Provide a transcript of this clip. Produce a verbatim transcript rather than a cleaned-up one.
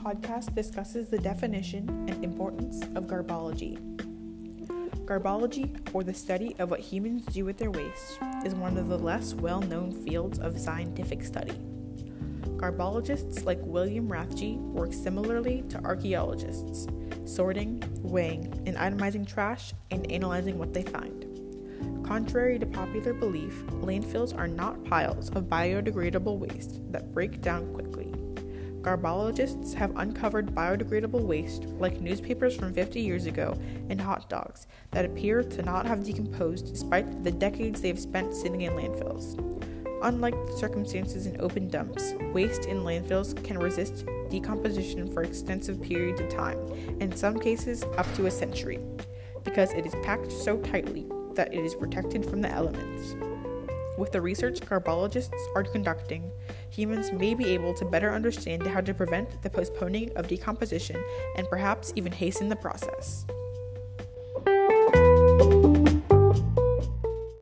podcast discusses the definition and importance of garbology. Garbology, or the study of what humans do with their waste, is one of the less well-known fields of scientific study. Garbologists like William Rathje work similarly to archaeologists, sorting, weighing, and itemizing trash and analyzing what they find. Contrary to popular belief, landfills are not piles of biodegradable waste that break down quickly. Garbologists have uncovered biodegradable waste like newspapers from fifty years ago and hot dogs that appear to not have decomposed despite the decades they have spent sitting in landfills. Unlike the circumstances in open dumps, waste in landfills can resist decomposition for extensive periods of time, in some cases up to a century, because it is packed so tightly that it is protected from the elements. With the research garbologists are conducting, humans may be able to better understand how to prevent the postponing of decomposition and perhaps even hasten the process.